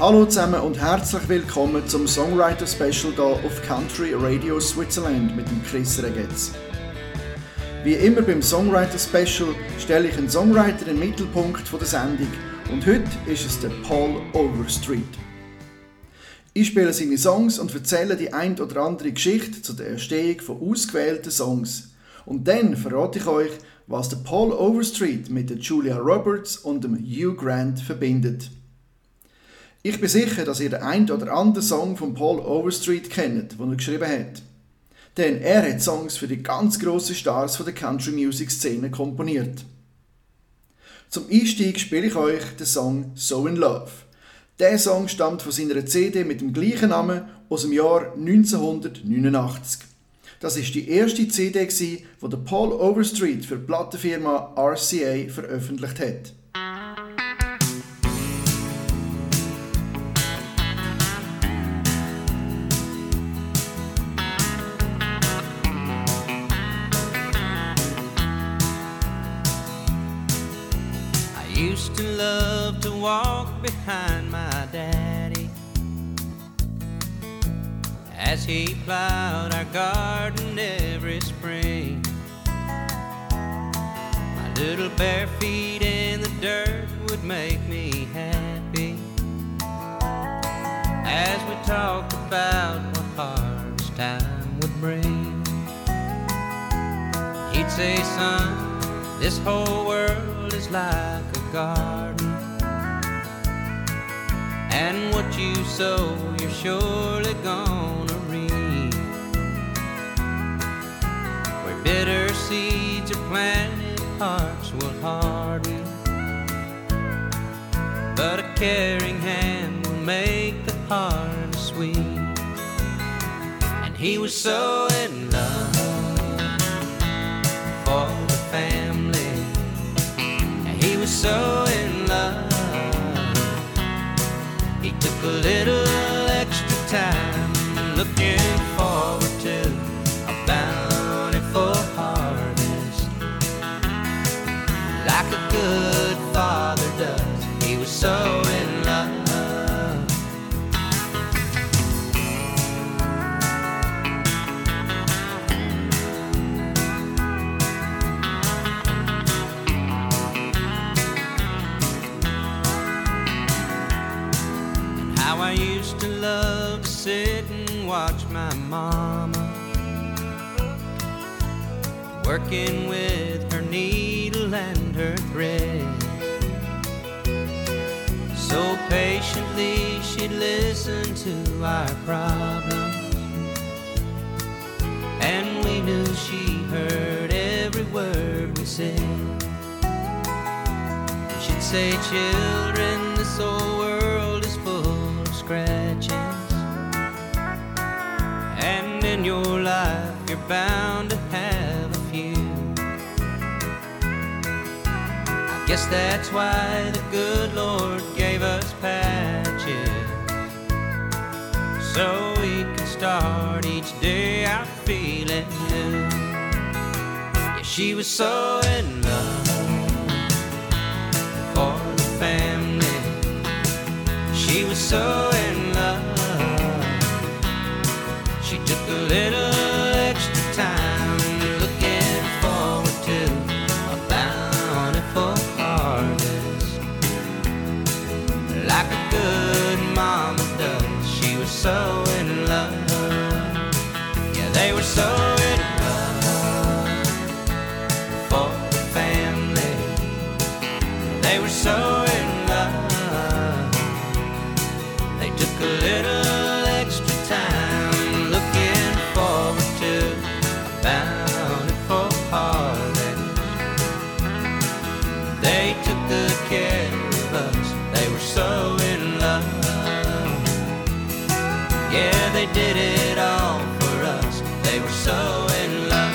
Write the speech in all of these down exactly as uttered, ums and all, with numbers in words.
Hallo zusammen und herzlich willkommen zum Songwriter Special hier auf Country Radio Switzerland mit dem Chris Regetz. Wie immer beim Songwriter Special stelle ich einen Songwriter in den Mittelpunkt der Sendung und heute ist es der Paul Overstreet. Ich spiele seine Songs und erzähle die ein oder andere Geschichte zu der Entstehung von ausgewählten Songs. Und dann verrate ich euch, was der Paul Overstreet mit der Julia Roberts und dem Hugh Grant verbindet. Ich bin sicher, dass ihr den einen oder anderen Song von Paul Overstreet kennt, den er geschrieben hat. Denn er hat Songs für die ganz grossen Stars der Country-Music-Szene komponiert. Zum Einstieg spiele ich euch den Song «So in Love». Der Song stammt von seiner C D mit dem gleichen Namen aus dem Jahr neunzehnhundertneunundachtzig. Das war die erste C D, die der Paul Overstreet für die Plattenfirma R C A veröffentlicht hat. Used to love to walk behind my daddy as he plowed our garden every spring. My little bare feet in the dirt would make me happy as we talked about what harvest time would bring. He'd say, son, this whole world is like a garden, and what you sow you're surely gonna reap. Where bitter seeds are planted, hearts will harden, but a caring hand will make the harvest sweet. And he was so in love for the family, he was so in love, he took a little extra time, looking forward to a bountiful harvest, like a good father does. He was so in love. I used to love to sit and watch my mama working with her needle and her thread. So patiently she'd listen to our problems, and we knew she heard every word we said. She'd say, children, this old world is full scratches, and in your life you're bound to have a few. I guess that's why the good Lord gave us patches, so we can start each day out feeling new. Yeah, she was so in love for the family, she was so in love, she took a little extra time, looking forward to a bountiful harvest, like a good mama does. She was so in love, yeah, they were so in love for the family, they were so in love, took a little extra time, looking forward to a bountiful harvest. They took good care of us, they were so in love. Yeah, they did it all for us, they were so in love.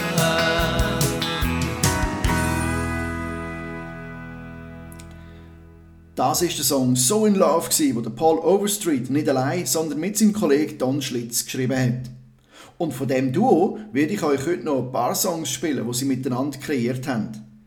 Das war der Song «So in Love», den der Paul Overstreet nicht allein, sondern mit seinem Kollegen Don Schlitz geschrieben hat. Und von dem Duo werde ich euch heute noch ein paar Songs spielen, die sie miteinander kreiert haben.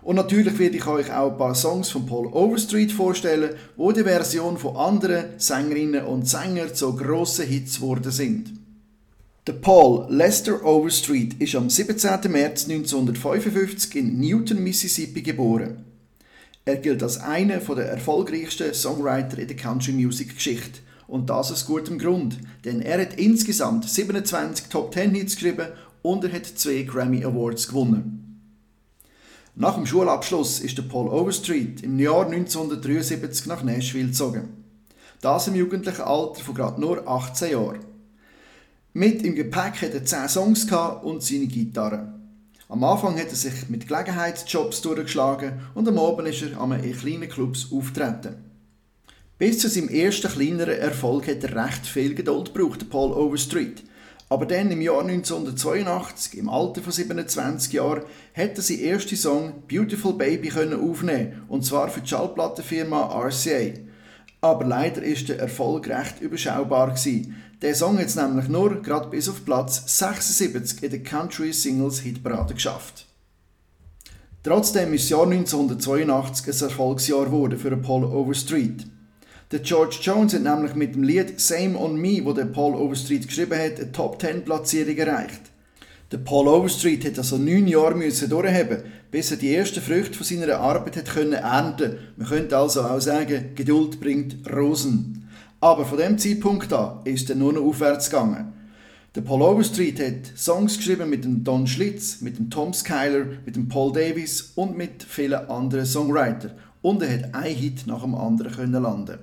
Und natürlich werde ich euch auch ein paar Songs von Paul Overstreet vorstellen, wo die Version von anderen Sängerinnen und Sängern zu grossen Hits geworden sind. Der Paul Lester Overstreet ist am siebzehnten März neunzehnhundertfünfundfünfzig in Newton, Mississippi geboren. Er gilt als einer der erfolgreichsten Songwriter in der Country-Music-Geschichte. Und das aus gutem Grund, denn er hat insgesamt siebenundzwanzig Top-Ten-Hits geschrieben und er hat zwei Grammy Awards gewonnen. Nach dem Schulabschluss ist der Paul Overstreet im Jahr neunzehnhundertdreiundsiebzig nach Nashville gezogen. Das im jugendlichen Alter von gerade nur achtzehn Jahren. Mit im Gepäck hatte er zehn Songs und seine Gitarre. Am Anfang hat er sich mit Gelegenheitsjobs durchgeschlagen und am Abend ist er an in kleinen Clubs auftreten. Bis zu seinem ersten kleineren Erfolg hat er recht viel Geduld gebraucht, der Paul Overstreet. Aber dann im Jahr neunzehnhundertzweiundachtzig, im Alter von siebenundzwanzig Jahren, hat er seinen ersten Song «Beautiful Baby» aufnehmen, und zwar für die Schallplattenfirma R C A. Aber leider war der Erfolg recht überschaubar gewesen. Der Song hat es nämlich nur gerade bis auf Platz sechsundsiebzig in der Country Singles Hitparade geschafft. Trotzdem ist das Jahr neunzehnhundertzweiundachtzig ein Erfolgsjahr geworden für Paul Overstreet. Der George Jones hat nämlich mit dem Lied «Same on Me», das der Paul Overstreet geschrieben hat, eine Top-Ten-Platzierung erreicht. Der Paul Overstreet hat also neun Jahre müssen durchhaben, bis er die ersten Früchte von seiner Arbeit hat können ernten. Man könnte also auch sagen, Geduld bringt Rosen. Aber von dem Zeitpunkt an ist er nur noch aufwärts gegangen. Der Paul Overstreet hat Songs geschrieben mit dem Don Schlitz, mit dem Tom Skyler, mit dem Paul Davis und mit vielen anderen Songwritern. Und er hat einen Hit nach dem anderen können landen.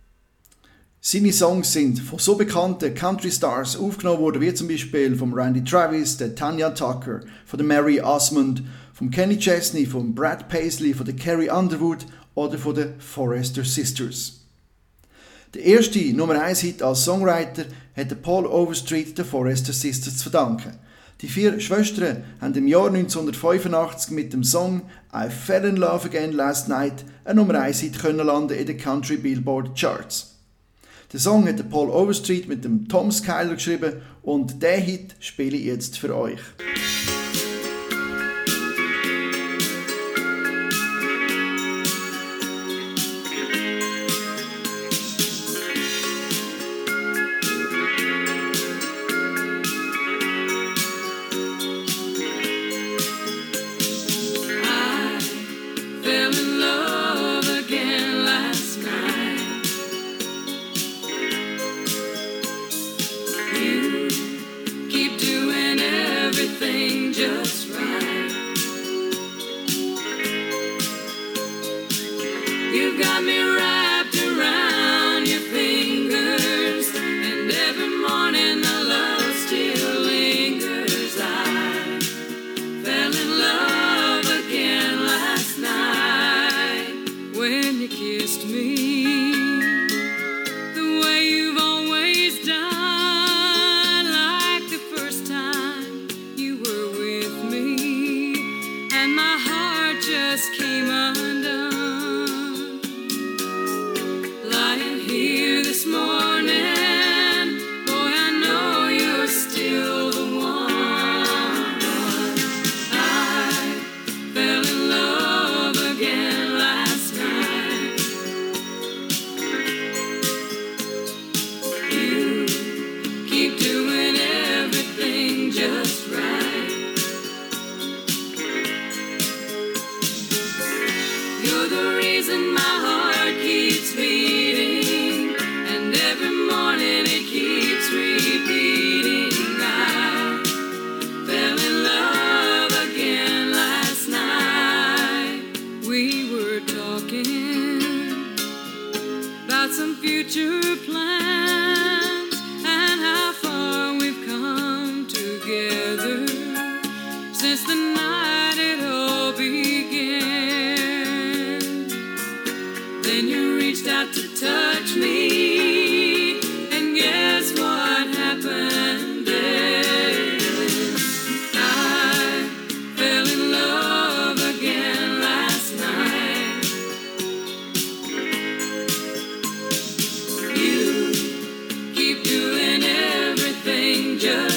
Seine Songs sind von so bekannten Country Stars aufgenommen worden, wie zum Beispiel von Randy Travis, der Tanya Tucker, von der Mary Osmond, von Kenny Chesney, von Brad Paisley, von der Carrie Underwood oder von den Forrester Sisters. Der erste Nummer eins Hit als Songwriter hat Paul Overstreet den Forrester Sisters zu verdanken. Die vier Schwestern haben im Jahr neunzehnhundertfünfundachtzig mit dem Song «I Fell in Love Again Last Night» ein Nummer eins Hit können landen in den Country Billboard Charts. Den Song hat Paul Overstreet mit dem Tom Skyler geschrieben und diesen Hit spiele ich jetzt für euch.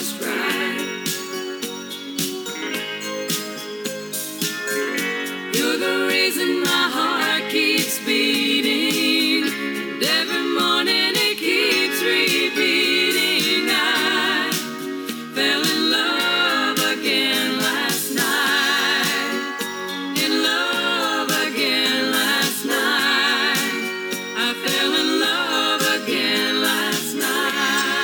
You're You're the reason my heart keeps beating, and every morning it keeps repeating. I fell in love again last night, in love again last night. I fell in love again last night.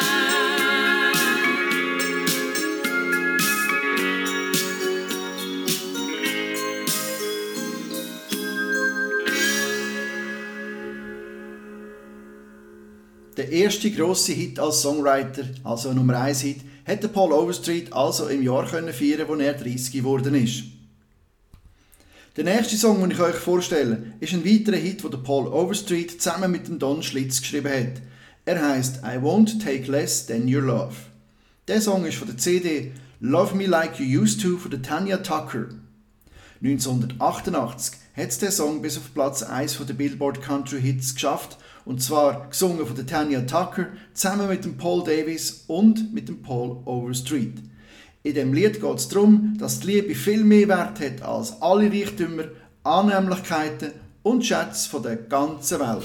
Der erste grosse Hit als Songwriter, also Nummer eins Hit, hätte Paul Overstreet also im Jahr können feiern, wo er dreißig geworden ist. Der nächste Song, den ich euch vorstelle, ist ein weiterer Hit, den Paul Overstreet zusammen mit dem Don Schlitz geschrieben hat. Er heisst I Won't Take Less Than Your Love. Der Song ist von der C D Love Me Like You Used To von der Tanya Tucker. neunzehnhundertachtundachtzig hat es der Song bis auf Platz eins der Billboard Country Hits geschafft, und zwar gesungen von der Tanya Tucker zusammen mit dem Paul Davis und mit dem Paul Overstreet. In dem Lied geht es darum, dass die Liebe viel mehr Wert hat als alle Reichtümer, Annehmlichkeiten und Schätze von der ganzen Welt.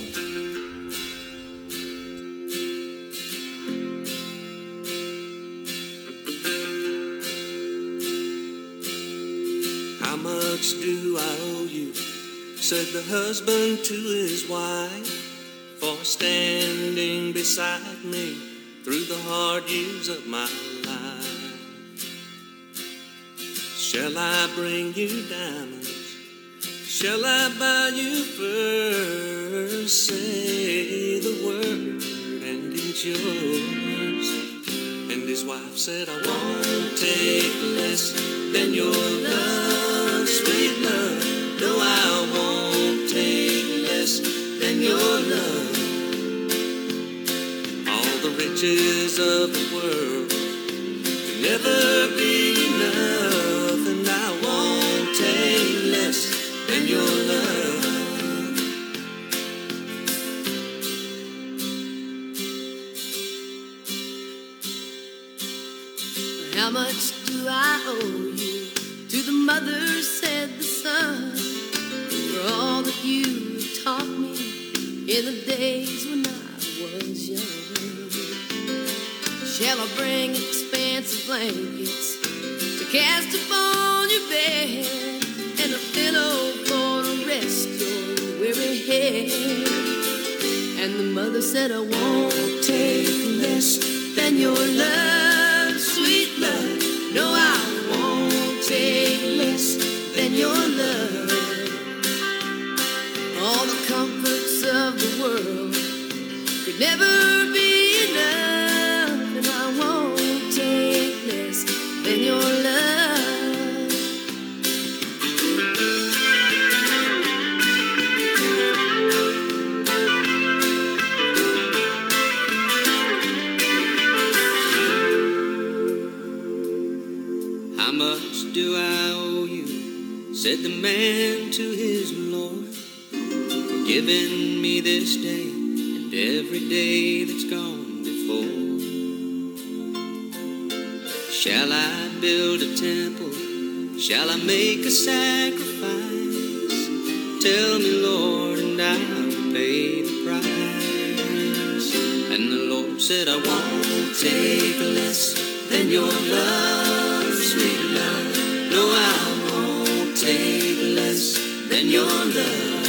How much do I owe you? Said the husband to his wife, for standing beside me through the hard years of my life. Shall I bring you diamonds? Shall I buy you furs? Say the word and it's yours. And his wife said, I won't take less than your love, sweet love. No, I won't take less than your love. All the riches of the world can never be enough, and I won't take less than your love. How much do I owe you? To the mother said the son, for all that you taught me in the days when I was young. Shall I bring expensive blankets to cast upon your bed, and a pillow for to rest your weary head? And the mother said, I won't take less than your love, sweet love. No, I won't take less than your love. All the comforts of the world could never be enough, and I won't take less than your love. How much do I owe you? Said the man to his Lord, for giving me this day and every day that's gone before. Shall I build a temple? Shall I make a sacrifice? Tell me, Lord, and I will pay the price. And the Lord said, I won't take less than your love, sweet love. No, I won't take less than your love.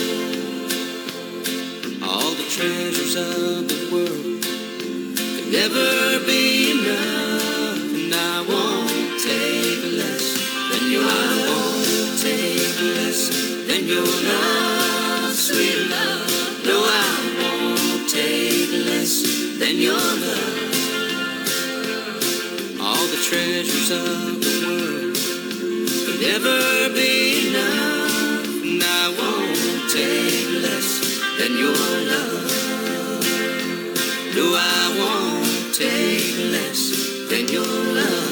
All the treasures of the world could never be enough, and I won't take less than your love. I won't take less than your love, sweet love. No, I won't take less than your love. All the treasures of the world could never be enough, and I won't take less than your love. No, I won't take less than your love.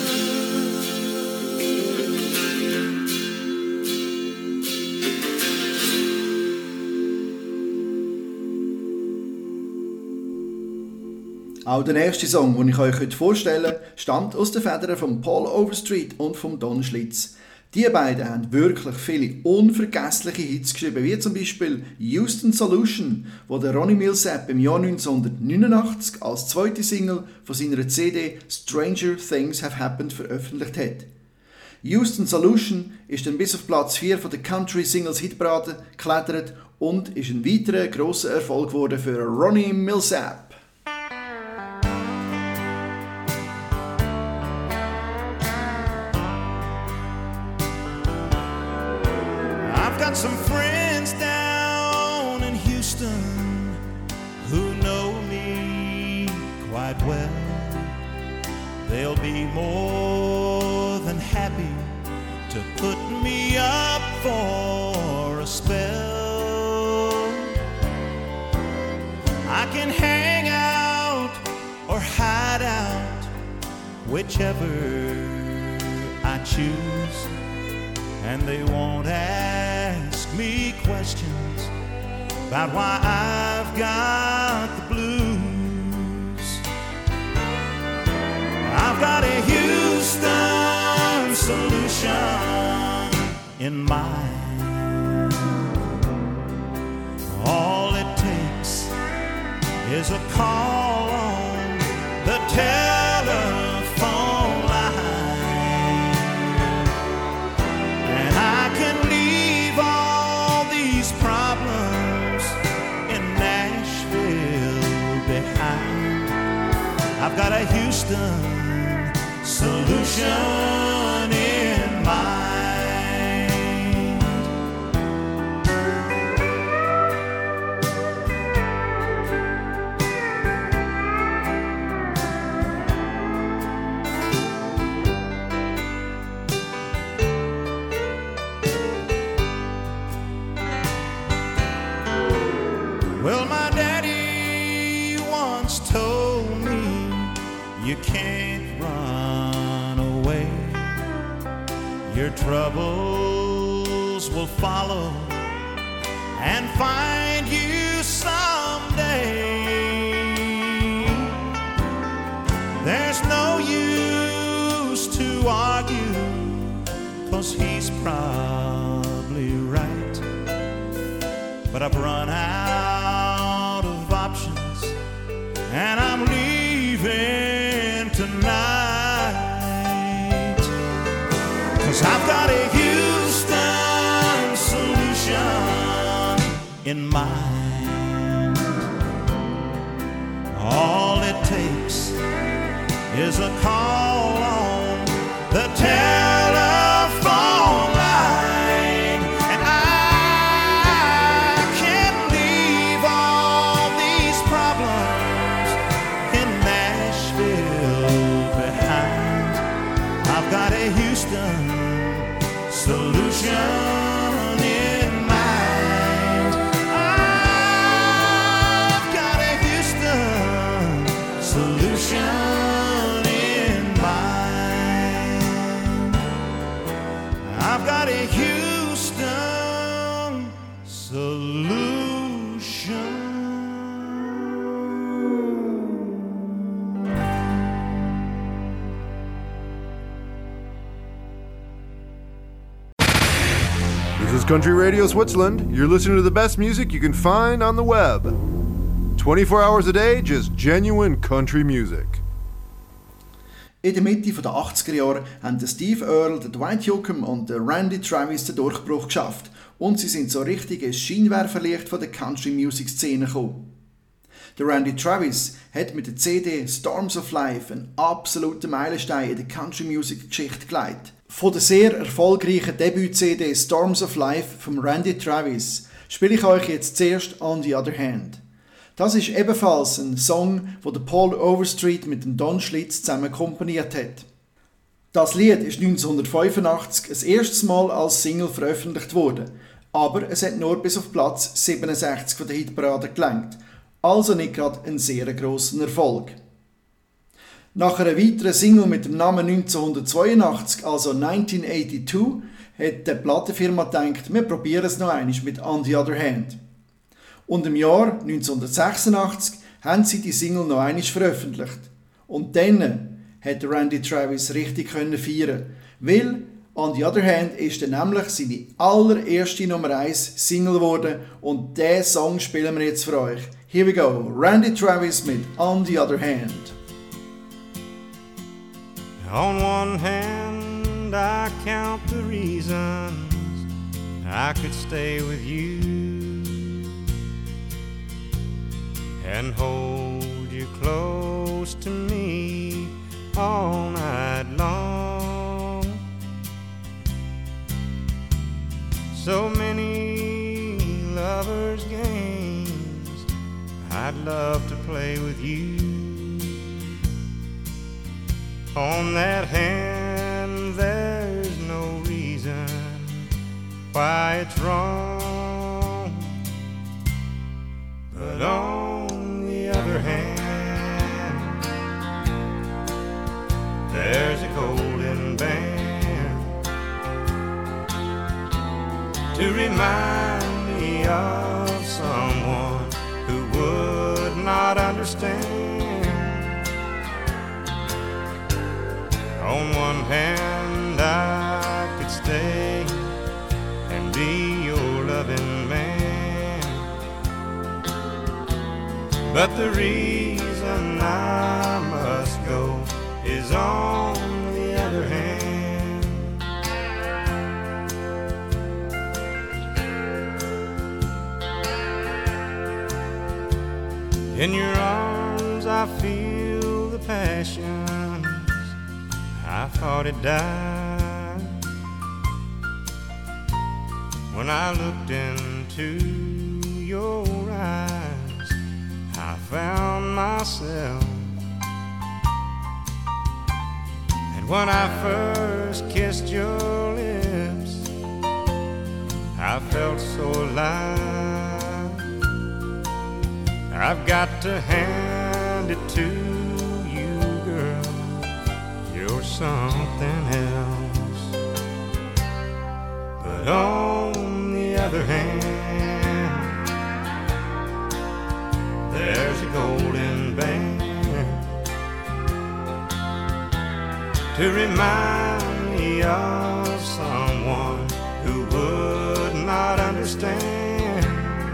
Auch der nächste Song, den ich euch heute vorstelle, stammt aus den Federn von Paul Overstreet und von Don Schlitz. Die beiden haben wirklich viele unvergessliche Hits geschrieben, wie zum Beispiel Houston Solution, wo der Ronnie Milsap im Jahr neunzehnhundertneunundachtzig als zweite Single von seiner C D Stranger Things Have Happened veröffentlicht hat. Houston Solution ist dann bis auf Platz vier von der Country Singles Hitparade geklettert und ist ein weiterer grosser Erfolg geworden für Ronnie Milsap. Some friends down in Houston who know me quite well. They'll be more than happy to put me up for a spell. I can hang out or hide out, whichever I choose, and they won't ask me questions about why I've got the blues. I've got a Houston solution in mind. All it takes is a call on the telephone line, and I can leave all these problems in Nashville behind. I've got a Houston solution in mind. Well, my daddy once told me you can't run away. Your troubles will follow and find you someday. There's no use to argue, 'cause he's probably right. But I've run out of options and I'm leaving tonight, 'cause I've got a Houston solution in mind. All it takes is a call on the telephone line, and I can leave all these problems in Nashville behind. I've got a Houston solution in mind. I've got a Houston solution in mind. I've got a Houston solution. This is Country Radio Switzerland. You're listening to the best music you can find on the web. twenty-four hours a day, just genuine country music. In der Mitte der achtziger Jahre haben Steve Earle, Dwight Yoakam und Randy Travis den Durchbruch geschafft und sie sind so richtig ins Scheinwerferlicht von der Country-Music-Szene gekommen. Der Randy Travis hat mit der C D Storms of Life einen absoluten Meilenstein in der Country-Music-Geschichte gelegt. Von der sehr erfolgreichen Debüt-C D Storms of Life von Randy Travis spiele ich euch jetzt zuerst On the Other Hand. Das ist ebenfalls ein Song, wo der Paul Overstreet mit dem Don Schlitz zusammen komponiert hat. Das Lied ist neunzehnhundertfünfundachtzig das erste Mal als Single veröffentlicht worden, aber es hat nur bis auf Platz siebenundsechzig von der Hitparade gelangt, also nicht gerade ein sehr grosser Erfolg. Nach einer weiteren Single mit dem Namen neunzehnhundertzweiundachtzig, also neunzehnhundertzweiundachtzig, hat die Plattenfirma gedacht, wir probieren es noch einmal mit On the Other Hand. Und im Jahr neunzehnhundertsechsundachtzig haben sie die Single noch einmal veröffentlicht. Und dann hat Randy Travis richtig feiern, weil On the Other Hand ist dann nämlich seine allererste Nummer eins Single geworden und diesen Song spielen wir jetzt für euch. Here we go, Randy Travis mit On the Other Hand. On one hand, I count the reasons I could stay with you and hold you close to me all night long. So many lovers' games I'd love to play with you. On that hand, there's no reason why it's wrong. But on the other hand, there's a golden band to remind me of someone who would not understand. On one hand, I could stay and be your loving man, but the reason I must go is on the other hand. In your arms I feel the passion I thought it died when I looked into your eyes. I found myself, and when I first kissed your lips, I felt so alive. I've got to hand it to you, girl, you're something else. But on the other hand, there's a golden band to remind me of someone who would not understand.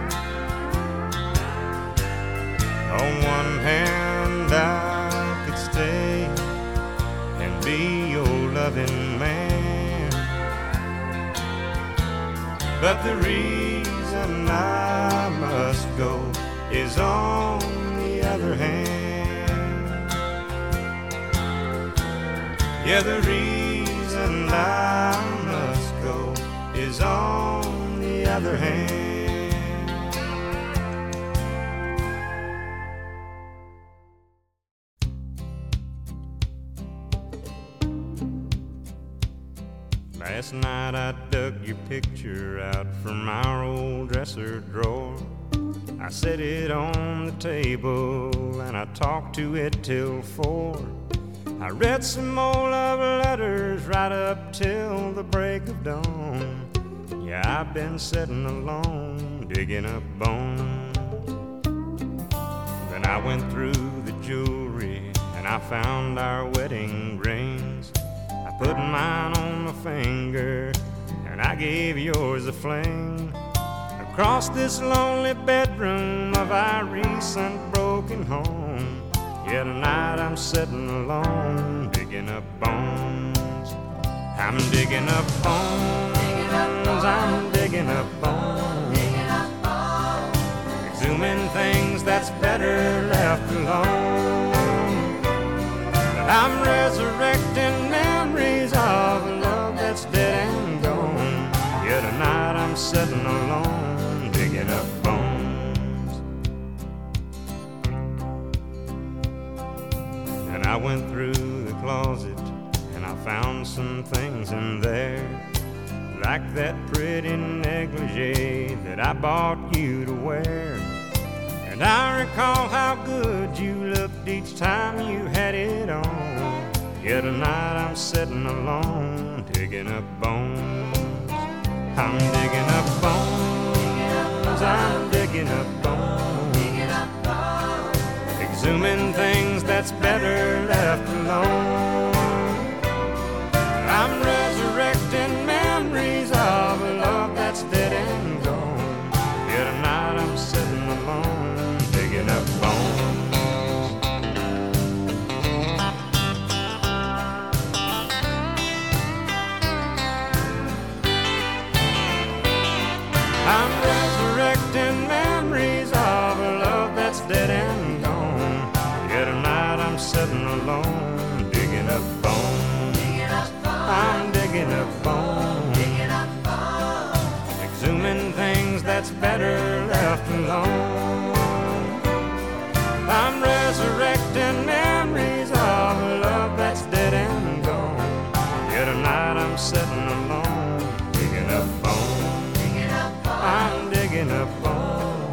On one hand, I could stay and be your loving man, but the reason I must go is on the other hand. Yeah, the reason I must go is on the other hand. Last night I dug your picture out from our old dresser drawer. I set it on the table and I talked to it till four. I read some more love letters right up till the break of dawn. Yeah, I've been sitting alone, digging up bones. Then I went through the jewelry and I found our wedding rings. I put mine on my finger and I gave yours a fling. Across this lonely bedroom of our recent broken home, yeah, tonight I'm sitting alone, digging up bones. I'm digging up bones, I'm digging up bones, exhuming things that's better left alone. But I'm resurrecting memories of a love that's dead and gone. Yeah, tonight I'm sitting alone, digging up bones. And I went through the closet and I found some things in there, like that pretty negligee that I bought you to wear. And I recall how good you looked each time you had it on. Yeah, tonight I'm sitting alone, digging up bones. I'm digging up bones, I'm digging up bones, exhuming things that's better left alone. I'm resurrecting I'm resurrecting memories of a love that's dead and gone. Yet tonight I'm sitting alone, digging up bones. I'm digging up bones, exhuming things that's better left alone. I'm resurrecting memories of a love that's dead and gone. Yet tonight I'm sitting alone, digging up bones. I'm digging up bones,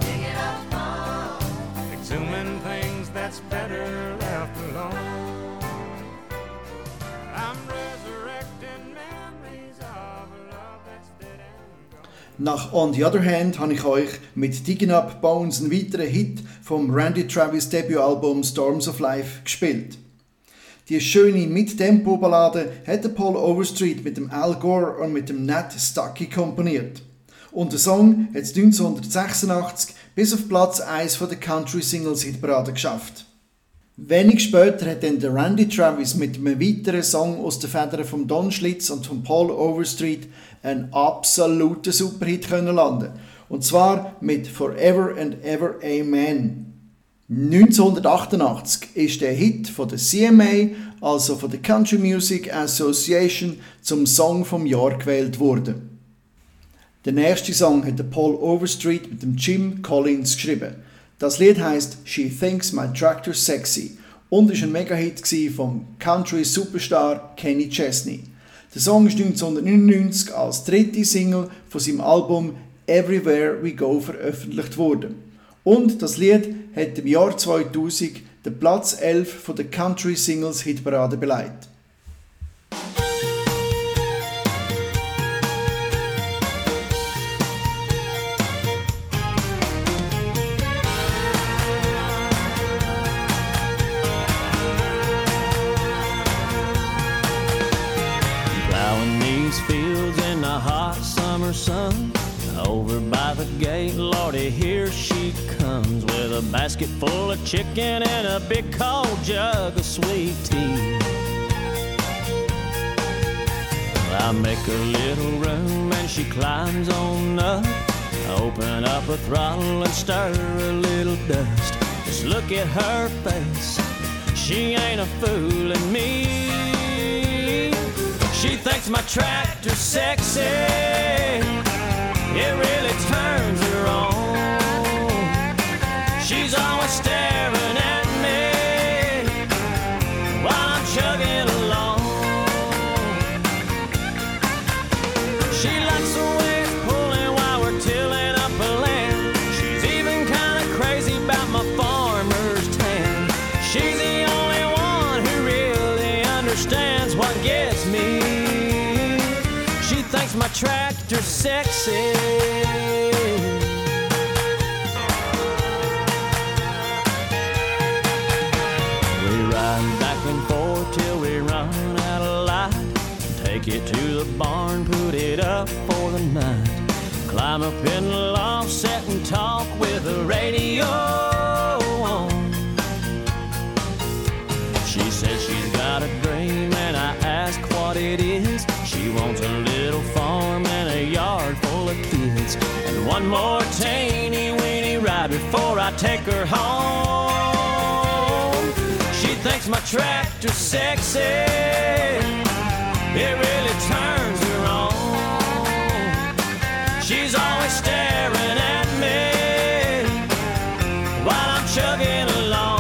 exhuming things that's better left alone. I'm resurrecting memories of a love that's dead and gone. Nach On the Other Hand habe ich euch mit Digging Up Bones einen weiteren Hit vom Randy Travis Debütalbum Storms of Life gespielt. Die schöne Mid-Tempo-Ballade hat Paul Overstreet mit dem Al Gore und mit dem Nat Stuckey komponiert. Und der Song hat es neunzehnhundertsechsundachtzig bis auf Platz eins der Country-Singles-Hitparade geschafft. Wenig später hat dann der Randy Travis mit einem weiteren Song aus den Federn von Don Schlitz und von Paul Overstreet einen absoluten Superhit können landen. Und zwar mit Forever and Ever Amen. neunzehnhundertachtundachtzig ist der Hit von der C M A, also von der Country Music Association, zum Song vom Jahr gewählt worden. Der nächste Song hat der Paul Overstreet mit dem Jim Collins geschrieben. Das Lied heisst «She Thinks My Tractor Sexy» und ist ein Mega-Hit vom Country-Superstar Kenny Chesney. Der Song ist neunzehnhundertneunundneunzig als dritte Single von seinem Album «Everywhere We Go» veröffentlicht worden. Und das Lied hat im Jahr zweitausend den Platz elf von der Country-Singles-Hitparade belegt. Sun over by the gate, Lordy, here she comes with a basket full of chicken and a big cold jug of sweet tea. I make a little room and she climbs on up. I open up a throttle and stir a little dust. Just look at her face, she ain't a fooling me. She thinks my tractor's sexy, it really turns her on. She's always staring at me while I'm chugging along. She likes the way it's pulling while we're tilling up a land. She's even kind of crazy about my farmer's tan. She's the only one who really understands what gets me. She thinks my tractor's sexy. We ride back and forth till we run out of light. Take it to the barn, put it up for the night. Climb up in the loft, sit and talk with the radio on. She says she's got a dream and I ask what it is. She wants a little farm and a yard full of kids, and one more teeny weeny ride before I take her home. She thinks my tractor's sexy, it really turns her on. She's always staring at me while I'm chugging along.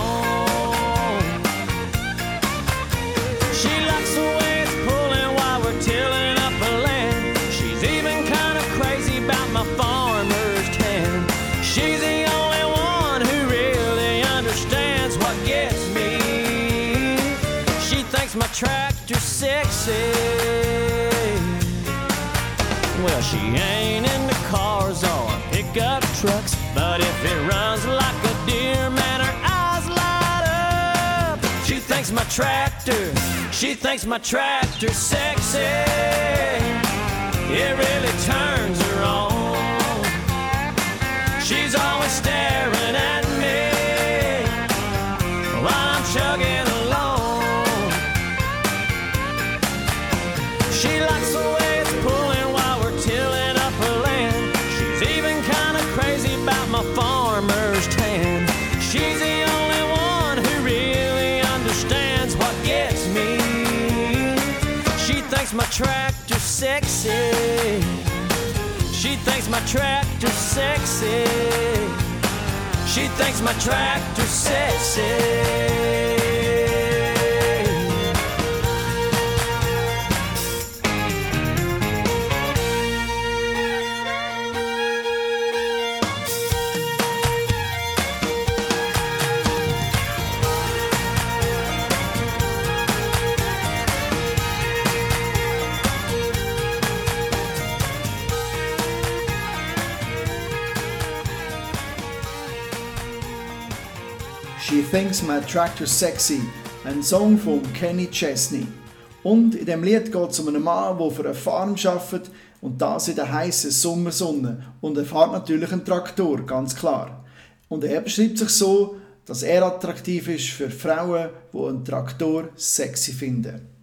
She likes the way it's pulling while we're tilling up a land. She's even kind of crazy about my farmer's tan. She's the only one who really understands what gets me. She thinks my tractor's sexy. Well, she ain't into cars or pickup trucks, but if it runs like a deer, man, her eyes light up. She thinks my tractor, she thinks my tractor's sexy. It really turns her on. She's always staring at me while I'm chugging along. She likes the way it's pulling while we're tilling up her land. She's even sexy. She thinks my tractor's sexy. She thinks my tractor's sexy. She Thinks My Tractor's Sexy, ein Song von Kenny Chesney. Und in dem Lied geht es um einen Mann, der für eine Farm arbeitet und das in der heißen Sommersonne. Und er fährt natürlich einen Traktor, ganz klar. Und er beschreibt sich so, dass er attraktiv ist für Frauen, die einen Traktor sexy finden.